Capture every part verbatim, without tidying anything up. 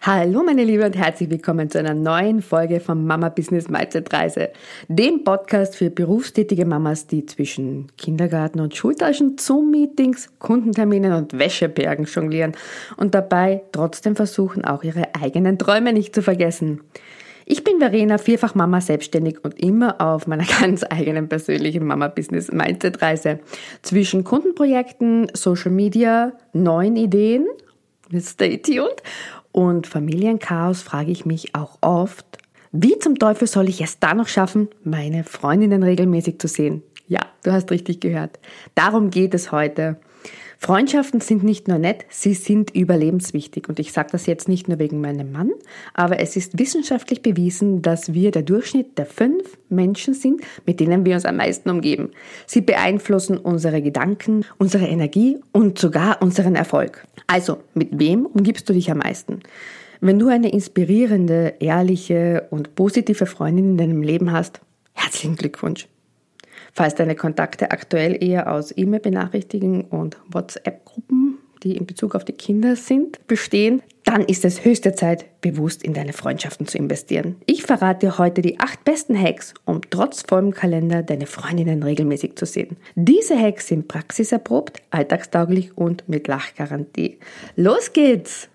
Hallo meine Liebe und herzlich willkommen zu einer neuen Folge vom Mama Business Mindset Reise, dem Podcast für berufstätige Mamas, die zwischen Kindergarten und Schultaschen, Zoom-Meetings, Kundenterminen und Wäschebergen jonglieren und dabei trotzdem versuchen, auch ihre eigenen Träume nicht zu vergessen. Ich bin Verena, vierfach Mama, selbstständig und immer auf meiner ganz eigenen persönlichen Mama Business Mindset Reise. Zwischen Kundenprojekten, Social Media, neuen Ideen, stay tuned, und Familienchaos frage ich mich auch oft, wie zum Teufel soll ich es da noch schaffen, meine Freundinnen regelmäßig zu sehen? Ja, du hast richtig gehört. Darum geht es heute. Freundschaften sind nicht nur nett, sie sind überlebenswichtig. Und ich sage das jetzt nicht nur wegen meinem Mann, aber es ist wissenschaftlich bewiesen, dass wir der Durchschnitt der fünf Menschen sind, mit denen wir uns am meisten umgeben. Sie beeinflussen unsere Gedanken, unsere Energie und sogar unseren Erfolg. Also, mit wem umgibst du dich am meisten? Wenn du eine inspirierende, ehrliche und positive Freundin in deinem Leben hast, herzlichen Glückwunsch. Falls deine Kontakte aktuell eher aus E-Mail-Benachrichtigungen und WhatsApp-Gruppen, die in Bezug auf die Kinder sind, bestehen, dann ist es höchste Zeit, bewusst in deine Freundschaften zu investieren. Ich verrate dir heute die acht besten Hacks, um trotz vollem Kalender deine Freundinnen regelmäßig zu sehen. Diese Hacks sind praxiserprobt, alltagstauglich und mit Lachgarantie. Los geht's!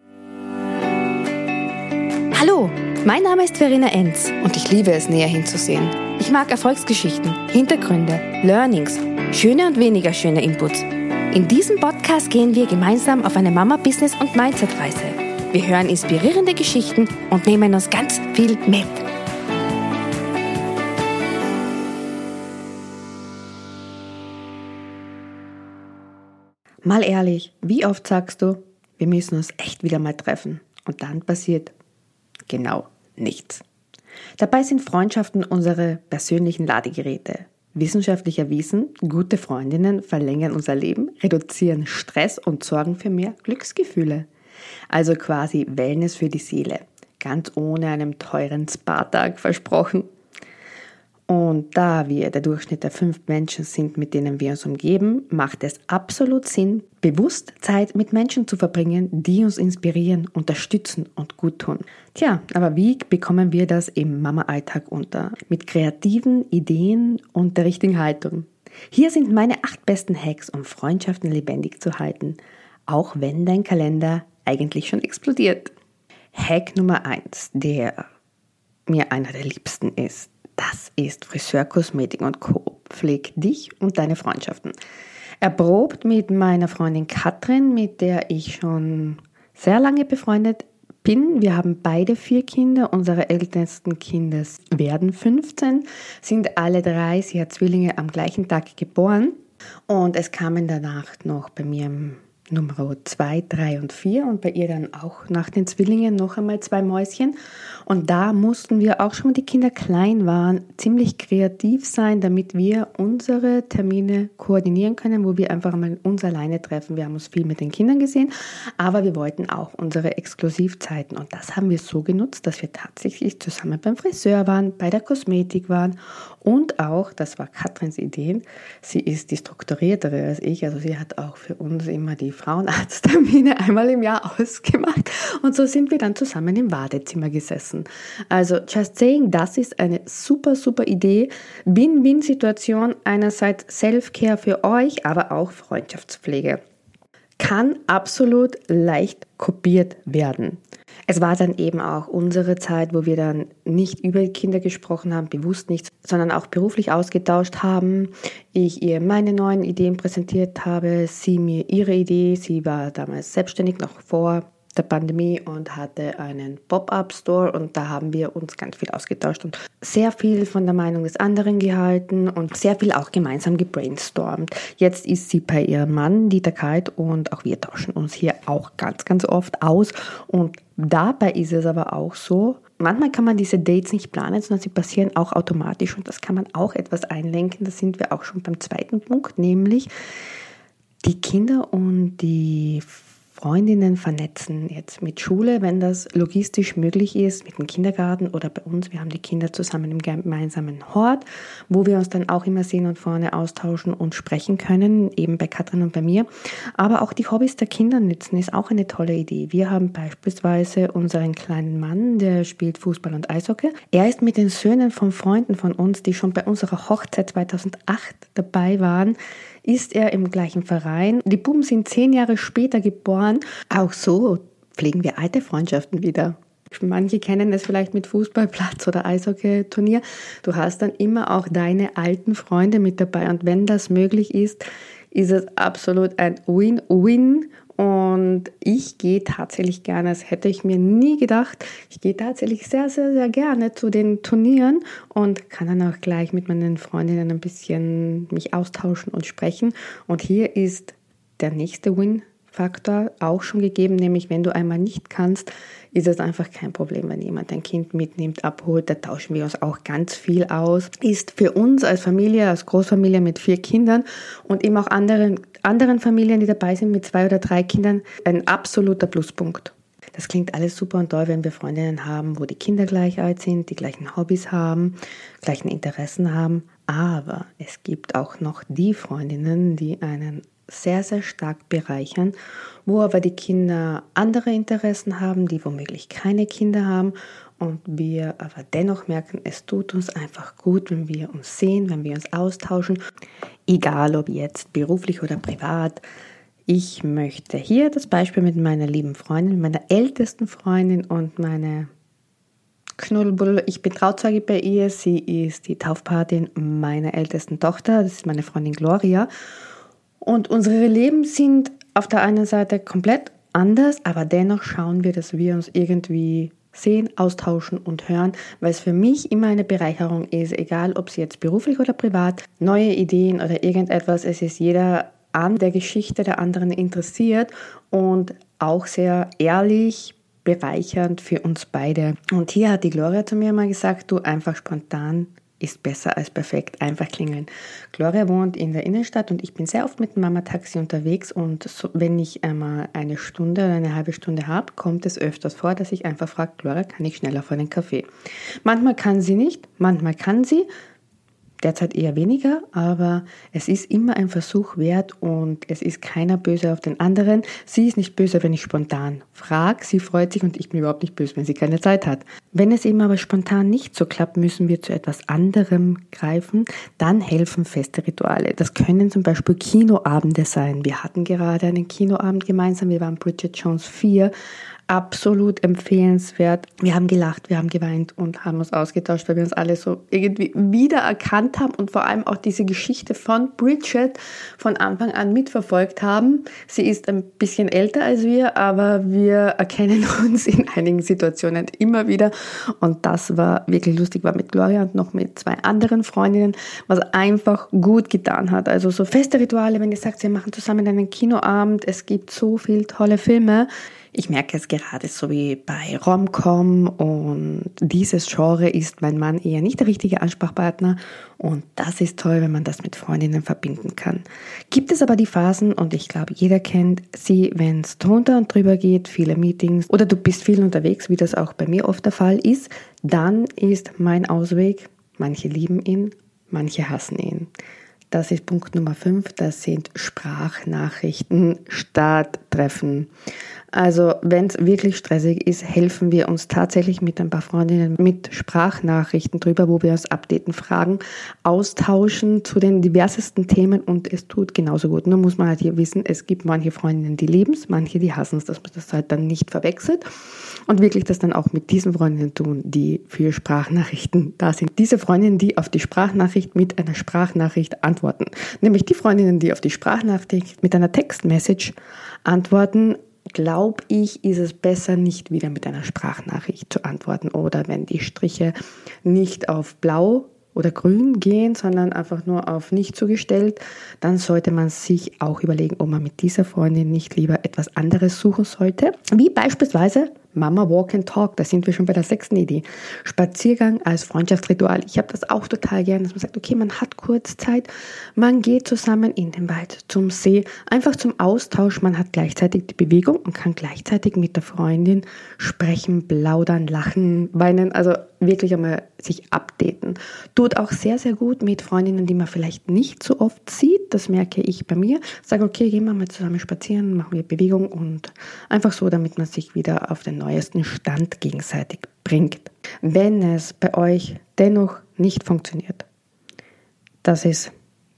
Hallo, mein Name ist Verena Enz und ich liebe es, näher hinzusehen. Ich mag Erfolgsgeschichten, Hintergründe, Learnings, schöne und weniger schöne Inputs. In diesem Podcast gehen wir gemeinsam auf eine Mama-Business- und Mindset-Reise. Wir hören inspirierende Geschichten und nehmen uns ganz viel mit. Mal ehrlich, wie oft sagst du, wir müssen uns echt wieder mal treffen? Und dann passiert genau nichts. Dabei sind Freundschaften unsere persönlichen Ladegeräte. Wissenschaftlich erwiesen, gute Freundinnen verlängern unser Leben, reduzieren Stress und sorgen für mehr Glücksgefühle. Also quasi Wellness für die Seele, ganz ohne einen teuren Spa-Tag versprochen. Und da wir der Durchschnitt der fünf Menschen sind, mit denen wir uns umgeben, macht es absolut Sinn, bewusst Zeit mit Menschen zu verbringen, die uns inspirieren, unterstützen und gut tun. Tja, aber wie bekommen wir das im Mama-Alltag unter? Mit kreativen Ideen und der richtigen Haltung. Hier sind meine acht besten Hacks, um Freundschaften lebendig zu halten, auch wenn dein Kalender eigentlich schon explodiert. Hack Nummer eins, der mir einer der liebsten ist. Das ist Friseur, Kosmetik und Co. Pfleg dich und deine Freundschaften. Erprobt mit meiner Freundin Katrin, mit der ich schon sehr lange befreundet bin. Wir haben beide vier Kinder. Unsere ältesten Kinder werden fünfzehn, sind alle drei, sie hat Zwillinge am gleichen Tag geboren. Und es kamen danach noch bei mir Nummer zwei, drei und vier und bei ihr dann auch nach den Zwillingen noch einmal zwei Mäuschen. Und da mussten wir auch schon, wenn die Kinder klein waren, ziemlich kreativ sein, damit wir unsere Termine koordinieren können, wo wir einfach mal uns alleine treffen. Wir haben uns viel mit den Kindern gesehen, aber wir wollten auch unsere Exklusivzeiten. Und das haben wir so genutzt, dass wir tatsächlich zusammen beim Friseur waren, bei der Kosmetik waren und auch, das war Katrins Idee, sie ist die strukturiertere als ich, also sie hat auch für uns immer die Frauenarzttermine einmal im Jahr ausgemacht und so sind wir dann zusammen im Badezimmer gesessen. Also just saying, das ist eine super, super Idee. Win-Win-Situation, einerseits Self-Care für euch, aber auch Freundschaftspflege. Kann absolut leicht kopiert werden. Es war dann eben auch unsere Zeit, wo wir dann nicht über die Kinder gesprochen haben, bewusst nicht, sondern auch beruflich ausgetauscht haben. Ich ihr meine neuen Ideen präsentiert habe, sie mir ihre Idee. Sie war damals selbstständig, noch vor der Pandemie und hatte einen Pop-up-Store und da haben wir uns ganz viel ausgetauscht und sehr viel von der Meinung des anderen gehalten und sehr viel auch gemeinsam gebrainstormt. Jetzt ist sie bei ihrem Mann, Dieter Kalt, und auch wir tauschen uns hier auch ganz, ganz oft aus und dabei ist es aber auch so, manchmal kann man diese Dates nicht planen, sondern sie passieren auch automatisch und das kann man auch etwas einlenken. Da sind wir auch schon beim zweiten Punkt, nämlich die Kinder und die Freundinnen vernetzen, jetzt mit Schule, wenn das logistisch möglich ist, mit dem Kindergarten oder bei uns. Wir haben die Kinder zusammen im gemeinsamen Hort, wo wir uns dann auch immer sehen und vorne austauschen und sprechen können, eben bei Katrin und bei mir. Aber auch die Hobbys der Kinder nützen ist auch eine tolle Idee. Wir haben beispielsweise unseren kleinen Mann, der spielt Fußball und Eishockey. Er ist mit den Söhnen von Freunden von uns, die schon bei unserer Hochzeit zweitausendacht dabei waren, ist er im gleichen Verein. Die Buben sind zehn Jahre später geboren. Auch so pflegen wir alte Freundschaften wieder. Manche kennen es vielleicht mit Fußballplatz oder Eishockey-Turnier. Du hast dann immer auch deine alten Freunde mit dabei. Und wenn das möglich ist, ist es absolut ein Win-Win. Und ich gehe tatsächlich gerne, das hätte ich mir nie gedacht, ich gehe tatsächlich sehr, sehr, sehr gerne zu den Turnieren und kann dann auch gleich mit meinen Freundinnen ein bisschen mich austauschen und sprechen. Und hier ist der nächste Win-Faktor auch schon gegeben, nämlich wenn du einmal nicht kannst, ist es einfach kein Problem, wenn jemand ein Kind mitnimmt, abholt, da tauschen wir uns auch ganz viel aus. Ist für uns als Familie, als Großfamilie mit vier Kindern und eben auch anderen, anderen Familien, die dabei sind mit zwei oder drei Kindern, ein absoluter Pluspunkt. Das klingt alles super und toll, wenn wir Freundinnen haben, wo die Kinder gleich alt sind, die gleichen Hobbys haben, gleichen Interessen haben. Aber es gibt auch noch die Freundinnen, die einen sehr, sehr stark bereichern, wo aber die Kinder andere Interessen haben, die womöglich keine Kinder haben und wir aber dennoch merken, es tut uns einfach gut, wenn wir uns sehen, wenn wir uns austauschen, egal ob jetzt beruflich oder privat. Ich möchte hier das Beispiel mit meiner lieben Freundin, meiner ältesten Freundin und meine Knuddelbuddel. Ich bin Trauzeuge bei ihr, sie ist die Taufpatin meiner ältesten Tochter, das ist meine Freundin Gloria. Und unsere Leben sind auf der einen Seite komplett anders, aber dennoch schauen wir, dass wir uns irgendwie sehen, austauschen und hören, weil es für mich immer eine Bereicherung ist, egal ob es jetzt beruflich oder privat, neue Ideen oder irgendetwas, es ist jeder an der Geschichte der anderen interessiert und auch sehr ehrlich, bereichernd für uns beide. Und hier hat die Gloria zu mir mal gesagt, du einfach spontan ist besser als perfekt, einfach klingeln. Gloria wohnt in der Innenstadt und ich bin sehr oft mit dem Mama-Taxi unterwegs und so, wenn ich einmal eine Stunde oder eine halbe Stunde habe, kommt es öfters vor, dass ich einfach frage, Gloria, kann ich schneller vor den Kaffee? Manchmal kann sie nicht, manchmal kann sie, derzeit eher weniger, aber es ist immer ein Versuch wert und es ist keiner böse auf den anderen. Sie ist nicht böse, wenn ich spontan frage, sie freut sich und ich bin überhaupt nicht böse, wenn sie keine Zeit hat. Wenn es eben aber spontan nicht so klappt, müssen wir zu etwas anderem greifen, dann helfen feste Rituale. Das können zum Beispiel Kinoabende sein. Wir hatten gerade einen Kinoabend gemeinsam, wir waren Bridget Jones vier, absolut empfehlenswert. Wir haben gelacht, wir haben geweint und haben uns ausgetauscht, weil wir uns alle so irgendwie wiedererkannt haben und vor allem auch diese Geschichte von Bridget von Anfang an mitverfolgt haben. Sie ist ein bisschen älter als wir, aber wir erkennen uns in einigen Situationen immer wieder und das war wirklich lustig, war mit Gloria und noch mit zwei anderen Freundinnen, was einfach gut getan hat. Also so feste Rituale, wenn ihr sagt, wir machen zusammen einen Kinoabend, es gibt so viele tolle Filme. Ich merke es gerade so wie bei Rom-Com und dieses Genre ist mein Mann eher nicht der richtige Ansprechpartner und das ist toll, wenn man das mit Freundinnen verbinden kann. Gibt es aber die Phasen und ich glaube, jeder kennt sie, wenn es drunter und drüber geht, viele Meetings oder du bist viel unterwegs, wie das auch bei mir oft der Fall ist, dann ist mein Ausweg, manche lieben ihn, manche hassen ihn. Das ist Punkt Nummer fünf, das sind Sprachnachrichten statt Treffen. Also wenn es wirklich stressig ist, helfen wir uns tatsächlich mit ein paar Freundinnen mit Sprachnachrichten drüber, wo wir uns updaten, Fragen austauschen zu den diversesten Themen und es tut genauso gut. Nur muss man halt hier wissen, es gibt manche Freundinnen, die lieben es, manche, die hassen es, dass man das halt dann nicht verwechselt und wirklich das dann auch mit diesen Freundinnen tun, die für Sprachnachrichten da sind. Diese Freundinnen, die auf die Sprachnachricht mit einer Sprachnachricht antworten. Nämlich die Freundinnen, die auf die Sprachnachricht mit einer Textmessage antworten, glaube ich, ist es besser, nicht wieder mit einer Sprachnachricht zu antworten oder wenn die Striche nicht auf blau oder grün gehen, sondern einfach nur auf nicht zugestellt, dann sollte man sich auch überlegen, ob man mit dieser Freundin nicht lieber etwas anderes suchen sollte, wie beispielsweise Mama Walk and Talk, da sind wir schon bei der sechsten Idee. Spaziergang als Freundschaftsritual. Ich habe das auch total gern, dass man sagt, okay, man hat kurz Zeit, man geht zusammen in den Wald, zum See, einfach zum Austausch. Man hat gleichzeitig die Bewegung und kann gleichzeitig mit der Freundin sprechen, plaudern, lachen, weinen, also wirklich einmal sich updaten. Tut auch sehr, sehr gut mit Freundinnen, die man vielleicht nicht so oft sieht. Das merke ich bei mir. Sage, okay, gehen wir mal zusammen spazieren, machen wir Bewegung und einfach so, damit man sich wieder auf den neuesten Stand gegenseitig bringt. Wenn es bei euch dennoch nicht funktioniert, das ist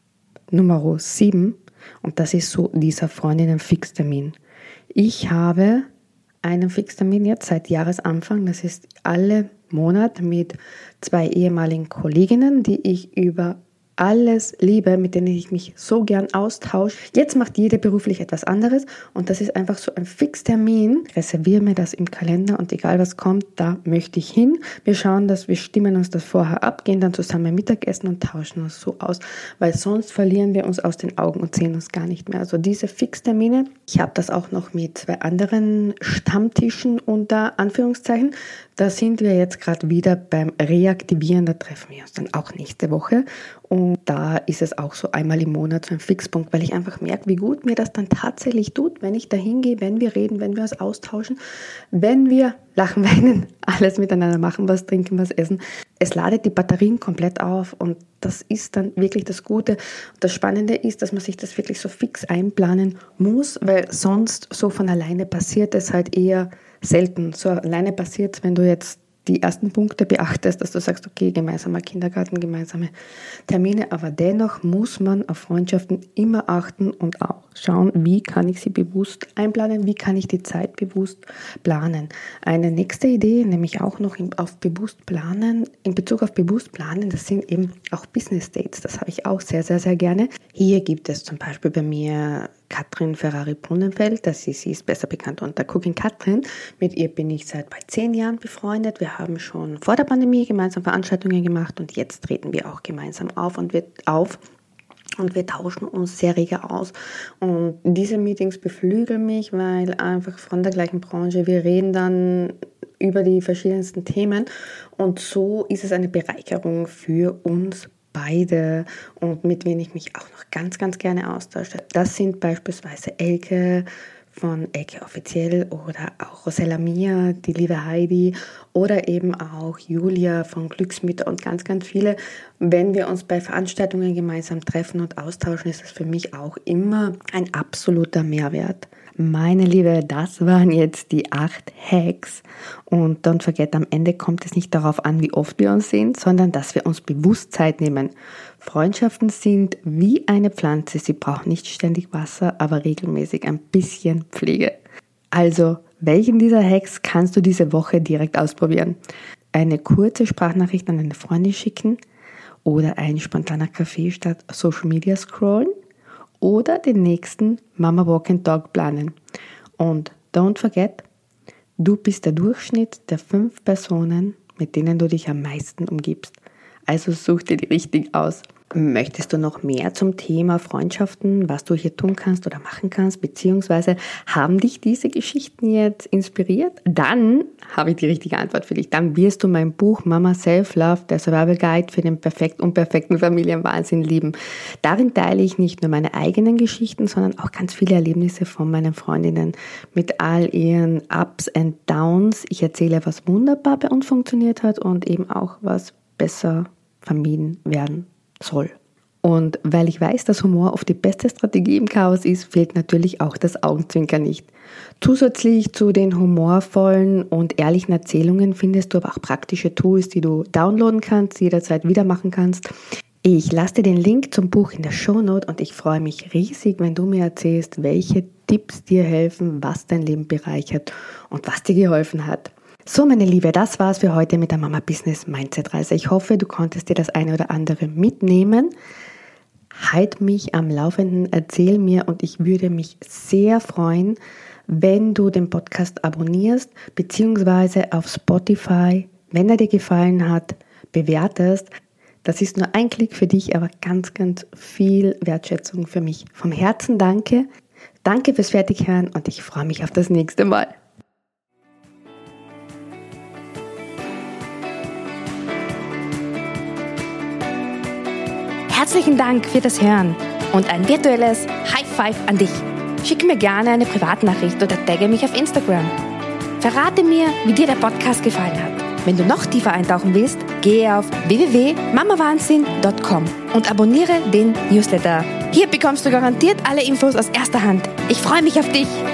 Nummer sieben und das ist so dieser Freundinnen-Fixtermin. Ich habe einen Fixtermin jetzt seit Jahresanfang, das ist alle Monat mit zwei ehemaligen Kolleginnen, die ich über alles liebe, mit denen ich mich so gern austausche. Jetzt macht jede beruflich etwas anderes und das ist einfach so ein Fixtermin. Ich reserviere mir das im Kalender und egal was kommt, da möchte ich hin. Wir schauen, dass wir stimmen uns das vorher ab, gehen dann zusammen Mittagessen und tauschen uns so aus, weil sonst verlieren wir uns aus den Augen und sehen uns gar nicht mehr. Also diese Fixtermine, ich habe das auch noch mit zwei anderen Stammtischen unter Anführungszeichen. Da sind wir jetzt gerade wieder beim Reaktivieren, da treffen wir uns dann auch nächste Woche. Und da ist es auch so einmal im Monat so ein Fixpunkt, weil ich einfach merke, wie gut mir das dann tatsächlich tut, wenn ich da hingehe, wenn wir reden, wenn wir uns austauschen, wenn wir lachen, weinen, alles miteinander machen, was trinken, was essen. Es ladet die Batterien komplett auf und das ist dann wirklich das Gute. Und das Spannende ist, dass man sich das wirklich so fix einplanen muss, weil sonst so von alleine passiert es halt eher selten. So alleine passiert es, wenn du jetzt die ersten Punkte beachtest, dass du sagst, okay, gemeinsamer Kindergarten, gemeinsame Termine, aber dennoch muss man auf Freundschaften immer achten und auch schauen, wie kann ich sie bewusst einplanen, wie kann ich die Zeit bewusst planen. Eine nächste Idee, nämlich auch noch auf bewusst planen, in Bezug auf bewusst planen, das sind eben auch Business Dates, das habe ich auch sehr, sehr, sehr gerne. Hier gibt es zum Beispiel bei mir Katrin Ferrari-Brunnenfeld, das ist, sie ist besser bekannt unter Cooking Katrin. Mit ihr bin ich seit bald zehn Jahren befreundet. Wir haben schon vor der Pandemie gemeinsam Veranstaltungen gemacht und jetzt treten wir auch gemeinsam auf und wir auf. Und wir tauschen uns sehr rege aus. Und diese Meetings beflügeln mich, weil einfach von der gleichen Branche, wir reden dann über die verschiedensten Themen. Und so ist es eine Bereicherung für uns beide und mit wem ich mich auch noch ganz, ganz gerne austausche. Das sind beispielsweise Elke von Elke Offiziell oder auch Rosella Mia, die liebe Heidi oder eben auch Julia von Glücksmütter und ganz, ganz viele. Wenn wir uns bei Veranstaltungen gemeinsam treffen und austauschen, ist das für mich auch immer ein absoluter Mehrwert. Meine Liebe, das waren jetzt die acht Hacks und don't forget, am Ende kommt es nicht darauf an, wie oft wir uns sehen, sondern dass wir uns bewusst Zeit nehmen. Freundschaften sind wie eine Pflanze, sie brauchen nicht ständig Wasser, aber regelmäßig ein bisschen Pflege. Also, welchen dieser Hacks kannst du diese Woche direkt ausprobieren? Eine kurze Sprachnachricht an eine Freundin schicken oder ein spontaner Kaffee statt Social Media scrollen? Oder den nächsten Mama Walk and Talk planen. Und don't forget, du bist der Durchschnitt der fünf Personen, mit denen du dich am meisten umgibst. Also such dir die richtig aus. Möchtest du noch mehr zum Thema Freundschaften, was du hier tun kannst oder machen kannst, beziehungsweise haben dich diese Geschichten jetzt inspiriert? Dann habe ich die richtige Antwort für dich. Dann wirst du mein Buch Mama Self-Love, der Survival Guide für den perfekt unperfekten Familienwahnsinn lieben. Darin teile ich nicht nur meine eigenen Geschichten, sondern auch ganz viele Erlebnisse von meinen Freundinnen mit all ihren Ups and Downs. Ich erzähle, was wunderbar bei uns funktioniert hat und eben auch, was besser vermieden werden soll. Und weil ich weiß, dass Humor oft die beste Strategie im Chaos ist, fehlt natürlich auch das Augenzwinkern nicht. Zusätzlich zu den humorvollen und ehrlichen Erzählungen findest du aber auch praktische Tools, die du downloaden kannst, jederzeit wieder machen kannst. Ich lasse dir den Link zum Buch in der Shownote und ich freue mich riesig, wenn du mir erzählst, welche Tipps dir helfen, was dein Leben bereichert und was dir geholfen hat. So, meine Liebe, das war's für heute mit der Mama Business Mindset Reise. Ich hoffe, du konntest dir das eine oder andere mitnehmen. Halt mich am Laufenden, erzähl mir und ich würde mich sehr freuen, wenn du den Podcast abonnierst, beziehungsweise auf Spotify, wenn er dir gefallen hat, bewertest. Das ist nur ein Klick für dich, aber ganz, ganz viel Wertschätzung für mich. Vom Herzen danke. Danke fürs Fertighören und ich freue mich auf das nächste Mal. Herzlichen Dank für das Hören und ein virtuelles High Five an dich. Schick mir gerne eine Privatnachricht oder tagge mich auf Instagram. Verrate mir, wie dir der Podcast gefallen hat. Wenn du noch tiefer eintauchen willst, gehe auf w w w punkt mama wahnsinn punkt com und abonniere den Newsletter. Hier bekommst du garantiert alle Infos aus erster Hand. Ich freue mich auf dich.